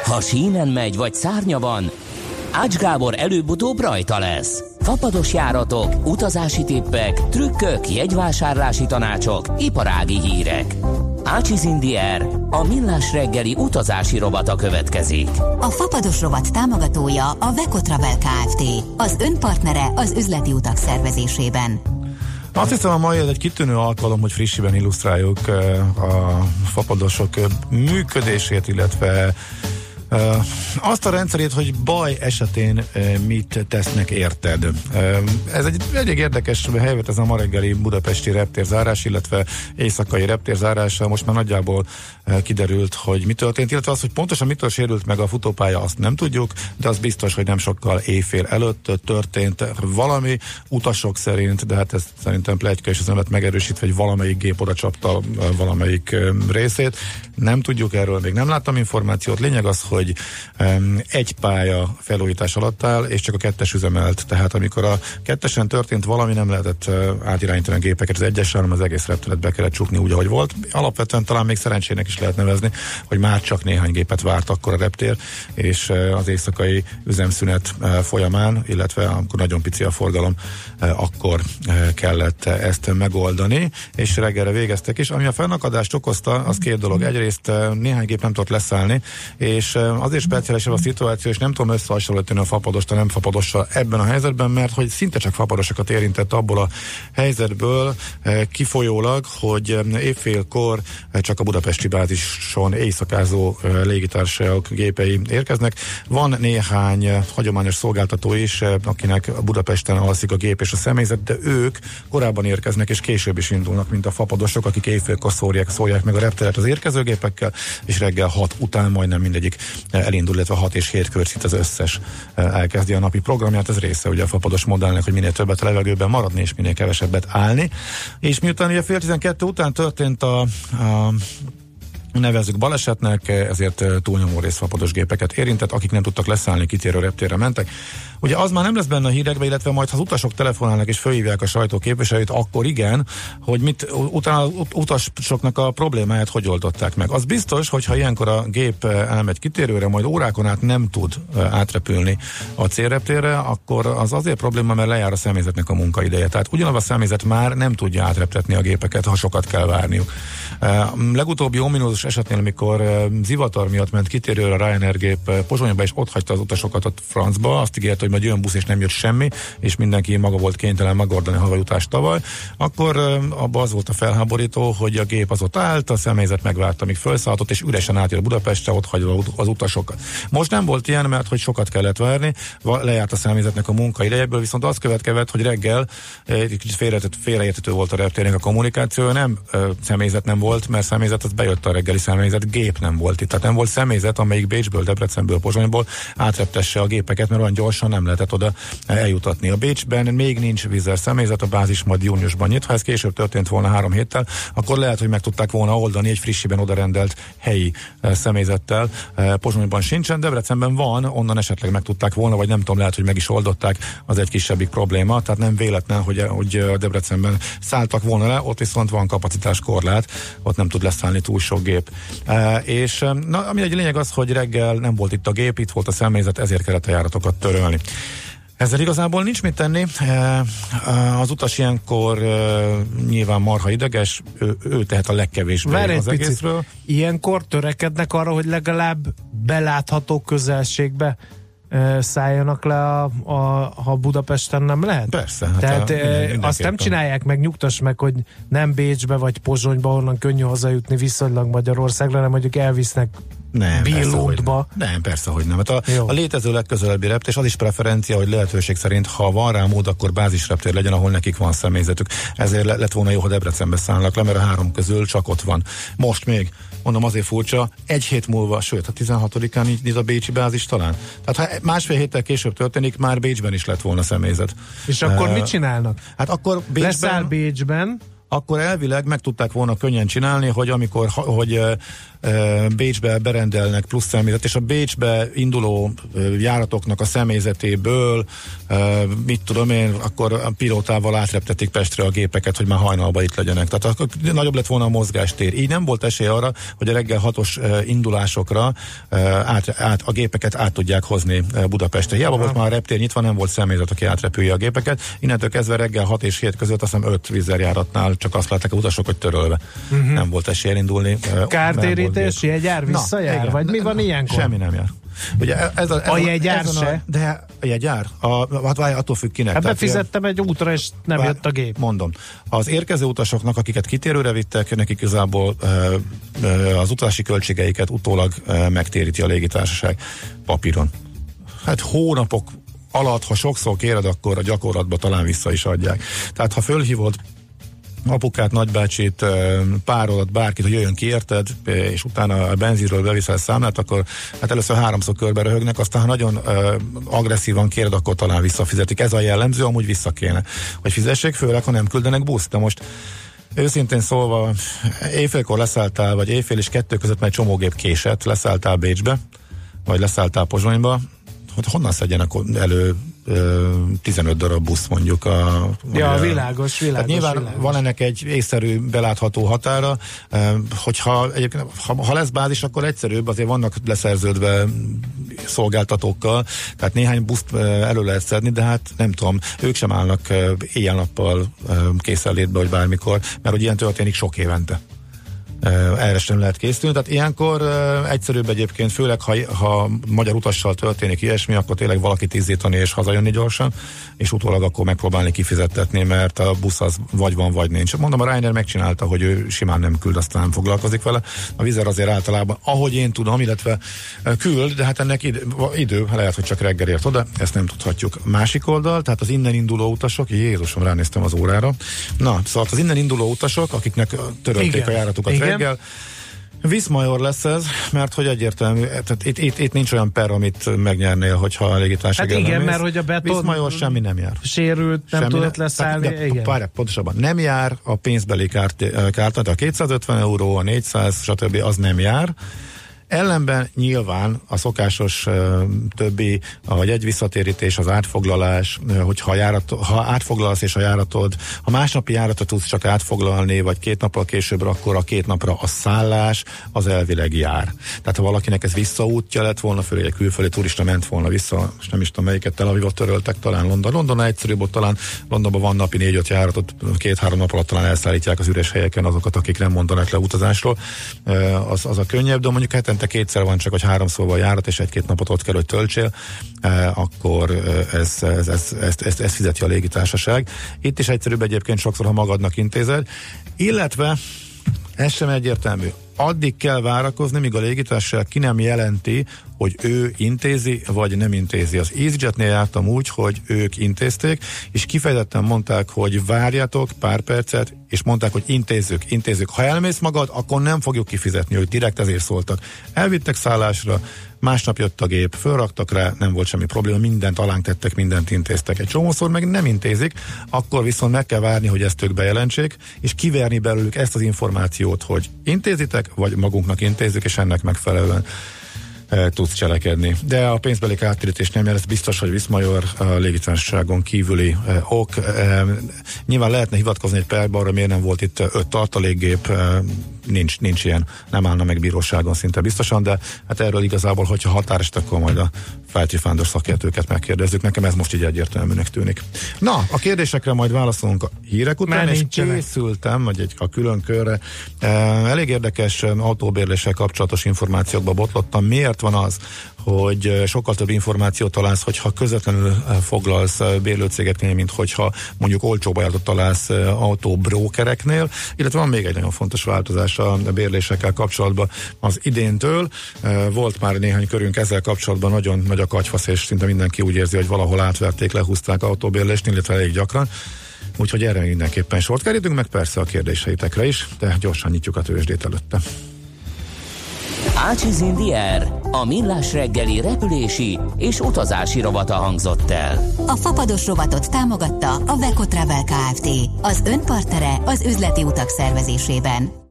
Ha sínen megy vagy szárnya van, Ács Gábor előbb-utóbb rajta lesz. Fapados járatok, utazási tippek, trükkök, jegyvásárlási tanácsok, iparági hírek. Ácsiz in the Air, a millás reggeli utazási rovata következik. A Fapados rovat támogatója a Veco Travel Kft. Az önpartnere az üzleti utak szervezésében. Azt hiszem, a mai ez egy kitűnő alkalom, hogy frissiben illusztráljuk a fapadosok működését, illetve azt a rendszerét, hogy baj esetén mit tesznek érted. Ez egy elég érdekes helyzet, ez a ma reggeli budapesti reptérzárás, illetve éjszakai reptérzárása. Most már nagyjából kiderült, hogy mi történt, illetve az, hogy pontosan mitől sérült meg a futópálya, azt nem tudjuk, de az biztos, hogy nem sokkal éjfél előtt történt valami utasok szerint, de hát ez szerintem pletyka, és ez nem lett megerősítve, hogy valamelyik gép oda csapta valamelyik részét. Nem tudjuk erről, még nem láttam információt. Lényeg az, hogy egy pálya felújítás alatt áll, és csak a kettes üzemelt. Tehát amikor a kettesen történt valami, nem lehetett átirányítani a gépeket az egyesre, hanem az egész repteret be kellett csukni úgy, ahogy volt. Alapvetően talán még szerencsének is lehet nevezni, hogy már csak néhány gépet várt akkor a reptér, és az éjszakai üzemszünet folyamán, illetve amikor nagyon pici a forgalom, akkor kellett ezt megoldani, és reggelre végeztek is. Ami a fennakadást okozta, az két dolog. Egyrészt néhány gép nem tudott leszállni, és azért speciálisabb a szituáció, és nem tudom összehasonlítani a fapadost a nem fapadossal ebben a helyzetben, mert hogy szinte csak fapadosokat érintett abból a helyzetből kifolyólag, hogy évfélkor csak a budapesti bázison éjszakázó légitársaságok gépei érkeznek. Van néhány hagyományos szolgáltató is, akinek Budapesten alszik a gép és a személyzet, de ők korábban érkeznek és később is indulnak, mint a fapadosok, akik éjfélkor szórják meg a repteret az érkezőgépekkel, és reggel 6 után majdnem mindegyik elindul, illetve 6 és 7 körcit az összes elkezdi a napi programját. Ez része ugye a fapados modellnek, hogy minél többet a levegőben maradni, és minél kevesebbet állni. És miután ugye 11:30 után történt a nevezzük balesetnek, ezért túlnyomó rész fapados gépeket érintett, akik nem tudtak leszállni, kitérő reptérre mentek. Ugye az már nem lesz benne a hírekbe, illetve majd ha az utasok telefonálnak és fölhívják a sajtó képviselőt, akkor igen, hogy utána utasoknak a problémáját hogy oldották meg. Az biztos, hogy ha ilyenkor a gép elmegy kitérőre, majd órákon át nem tud átrepülni a célreptérre, akkor az azért probléma, mert lejár a személyzetnek a munkaideje. Tehát ugyanaz a személyzet már nem tudja átreptetni a gépeket, ha sokat kell várniuk. Legutóbbi ominózus esetnél, amikor zivatar miatt ment kitérőre a Ryanair gép Pozsonyba, és ott hagyta az utasokat a francba, azt ígérte, hogy majd jön busz, és nem jött semmi, és mindenki maga volt kénytelen megoldani a havajutást tavaly, akkor abban az volt a felháborító, hogy a gép az ott állt, a személyzet megvárta, amíg felszálltott, és üresen átjött Budapestre, ott hagyva az utasokat. Most nem volt ilyen, mert hogy sokat kellett várni, lejárt a személyzetnek a munkaidejéből, viszont az következett, hogy reggel egy kicsit félreérthető volt a reptérnek a kommunikáció, nem személyzet nem volt, mert személyzet az bejött a reggeli személyzet, gép nem volt itt. Tehát nem volt személyzet, amelyik Bécsből, Debrecenből, Pozsonyból átreptesse a gépeket, mert olyan gyorsan nem lehetett oda eljutatni. A Bécsben még nincs vízer személyzet, a bázis majd júniusban nyit. Ha ez később történt volna 3 héttel, akkor lehet, hogy meg tudták volna oldani egy frissiben odarendelt helyi személyzettel. Pozsonyban sincsen, Debrecenben van, onnan esetleg meg tudták volna, vagy nem tudom, lehet, hogy meg is oldották, az egy kisebbik probléma, tehát nem véletlen, hogy a Debrecenben szálltak volna le, ott viszont van kapacitáskorlát, ott nem tud leszállni túl sok gép. És ami egy lényeg az, hogy reggel nem volt itt a gép, itt volt a személyzet, ezért kellett a járatokat törölni. Ezzel igazából nincs mit tenni. Az utas ilyenkor nyilván marha ideges, ő tehet a legkevésbé az egészről. Ilyenkor törekednek arra, hogy legalább belátható közelségbe szálljanak le, ha Budapesten nem lehet? Persze. Tehát azt nem csinálják meg, nyugtass meg, hogy nem Bécsbe vagy Pozsonyba, onnan könnyű hazajutni viszonylag Magyarországra, hanem mondjuk elvisznek Billundba. Nem, persze, hogy nem. Hát a létező legközelebbi reptér, és az is preferencia, hogy lehetőség szerint, ha van rá mód, akkor bázisreptér legyen, ahol nekik van személyzetük. Ezért lett volna jó, ha Debrecenbe szállnak le, mert a 3 közül csak ott van. Most még, mondom, azért furcsa, 1 hét múlva, sőt, a 16-án így a bécsi bázis talán. Tehát ha 1,5 héttel később történik, már Bécsben is lett volna személyzet. És akkor mit csinálnak? Hát akkor leszáll Bécsben, akkor elvileg meg tudták volna könnyen csinálni, hogy amikor Bécsbe berendelnek plusz személyzet, és a Bécsbe induló járatoknak a személyzetéből, mit tudom én, akkor a pilótával átreptetik Pestre a gépeket, hogy már hajnalban itt legyenek. Tehát akkor nagyobb lett volna a mozgástér. Így nem volt esély arra, hogy a reggel 6-os indulásokra a gépeket át tudják hozni Budapestre. Hiába volt már a reptér nyitva, nem volt személyzet, aki átrepülje a gépeket. Innentől kezdve reggel 6 és 7 között azt hiszem 5 vízerjáratnál csak azt látták a utasok, hogy törölve. Nem volt esély elindulni. Kártérítés, jegyár visszajár? Igen, vagy mi van ilyenkor? Semmi nem jár. Ugye a jegyár se? De a jegyár? Hát várj, attól függ kinek. Hát befizettem egy útra, és nem jött a gép. Mondom. Az érkező utasoknak, akiket kitérőre vittek, nekik igazából az utazási költségeiket utólag megtéríti a légitársaság papíron. Hát hónapok alatt, ha sokszor kéred, akkor a gyakorlatban talán vissza is adják. Tehát ha fölhívod apukát, nagybácsit, párodat, bárkit, hogy jöjjön ki, érted, és utána a benzinről beviszel számlát, akkor hát először 3-szor körbe röhögnek, aztán ha nagyon agresszívan kéred, akkor talán visszafizetik. Ez a jellemző, amúgy vissza kéne, hogy fizessék, főleg, ha nem küldenek buszt. De most őszintén szólva, éjfélkor leszálltál, vagy éjfél és 2 között, mert egy csomógép késett, leszálltál Bécsbe, vagy leszálltál Pozsonyba, hogy honnan szedjenek elő 15 darab busz mondjuk világos. Hát nyilván van ennek egy észszerű, belátható határa, hogyha egyébként, ha lesz bázis, akkor egyszerűbb, azért vannak leszerződve szolgáltatókkal, tehát néhány buszt elő lehet szedni, de hát nem tudom, ők sem állnak éjjel-nappal készenlétbe, vagy bármikor, mert hogy ilyen történik sok évente. Erre sem lehet készülni, tehát ilyenkor egyszerűbb egyébként, főleg ha magyar utassal történik ilyesmi, akkor tényleg valakit izzítani és hazajönni gyorsan, és utólag akkor megpróbálni kifizettetni, mert a busz az vagy van, vagy nincs. Mondom, a Ryanair megcsinálta, hogy ő simán nem küld, aztán nem foglalkozik vele. A Wizz Air azért általában, ahogy én tudom, illetve küld, de hát ennek idő, lehet, hogy csak reggel ért oda, ezt nem tudhatjuk. Másik oldal, tehát az innen induló utasok, Jézusom, ránéztem az órára. Na, szóval az innen induló utasok, akiknek törölték a járatukat reggel, Viszmajor lesz ez, mert hogy egyértelmű, tehát itt nincs olyan per, amit megnyernél, hogyha a légitársaság hát igen, mert hogy a beton Viszmajor semmi nem jár. Sérült, nem tudott leszállni. Párják, pontosabban nem jár a pénzbeli kártya, a 250 euró, a 400, stb. Az nem jár. Ellenben nyilván a szokásos többi, a jegyvisszatérítés, az átfoglalás, hogyha ha átfoglalsz és a járatod, ha másnapi járatot tudsz csak átfoglalni, vagy 2 nappal később, akkor a 2 napra a szállás az elvileg jár. Tehát ha valakinek ez visszaútja lett volna, főleg egy külföldi turista ment volna vissza, és nem is tudom melyiket, Tel Avivot töröltek, talán London egyszerűbb, ott talán Londonban van napi 4-5 járatot, 2-3 nap alatt talán elszállítják az üres helyeken azokat, akik nem mondanak le utazásról. Az a könnyebb, de mondjuk hetente 2-szer van csak, hogy 3-szor van járat, és 1-2 napot ott kell, hogy töltsél, akkor ez fizeti a légitársaság. Itt is egyszerűbb egyébként sokszor, ha magadnak intézed, illetve ez sem egyértelmű. Addig kell várakozni, míg a légitársaság ki nem jelenti, hogy ő intézi, vagy nem intézi. Az EasyJetnél jártam úgy, hogy ők intézték, és kifejezetten mondták, hogy várjatok pár percet, és mondták, hogy intézzük. Ha elmész magad, akkor nem fogjuk kifizetni, hogy direkt ezért szóltak. Elvittek szállásra, másnap jött a gép, fölraktak rá, nem volt semmi probléma, mindent alánk tettek, mindent intéztek. Egy csomószor meg nem intézik, akkor viszont meg kell várni, hogy ezt ők bejelentsék, és kiverni belőlük ezt az információt, hogy intézitek, vagy magunknak intézzük, és ennek megfelelően tudsz cselekedni. De a pénzbeli kártérítés nem jár, ez biztos, hogy Viszmajor a légitársaságon kívüli ok. Nyilván lehetne hivatkozni egy perbe, arra miért nem volt itt 5 tartalékgép, nincs ilyen, nem állna meg bíróságon szinte biztosan, de hát erről igazából, hogyha határeset, akkor majd a Flight Refounder szakértőket megkérdezzük. Nekem ez most így egyértelműnek tűnik. Na, a kérdésekre majd válaszolunk a hírek után, és készültem, vagy a külön körre. Elég érdekes autóbérléssel kapcsolatos információkba botlottam. Miért van az, hogy sokkal több információt találsz, hogyha közvetlenül foglalsz bérlőcégeknél, mint hogyha mondjuk olcsóbb ajánlatot találsz autóbrókereknél, illetve van még egy nagyon fontos változás a bérlésekkel kapcsolatban az idéntől. Volt már néhány körünk ezzel kapcsolatban, nagyon nagy a kagyfasz, és szinte mindenki úgy érzi, hogy valahol átverték, lehúzták autóbérlésnél, illetve elég gyakran. Úgyhogy erre mindenképpen sort kerítünk, meg persze a kérdéseitekre is, de gyorsan nyitjuk a tőzsdét előtte. Ácsiz Indier, a millás reggeli repülési és utazási rovata hangzott el. A fapados rovatot támogatta a Veco Travel Kft. Az önpartnere az üzleti utak szervezésében.